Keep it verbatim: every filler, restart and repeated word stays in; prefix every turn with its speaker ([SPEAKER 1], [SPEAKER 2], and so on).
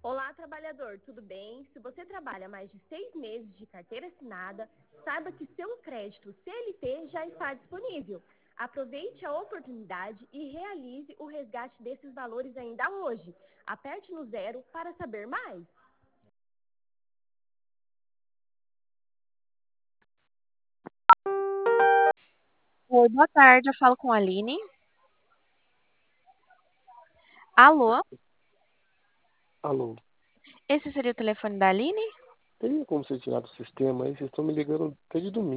[SPEAKER 1] Olá, trabalhador, tudo bem? Se você trabalha mais de seis meses de carteira assinada, saiba que seu crédito C L T já está disponível. Aproveite a oportunidade e realize o resgate desses valores ainda hoje. Aperte no zero para saber mais.
[SPEAKER 2] Oi, boa tarde. Eu falo com a Aline. Alô?
[SPEAKER 3] Alô,
[SPEAKER 2] Esse seria o telefone da Aline?
[SPEAKER 3] teria como você tirar do sistema aí? Vocês estão me ligando até de domingo.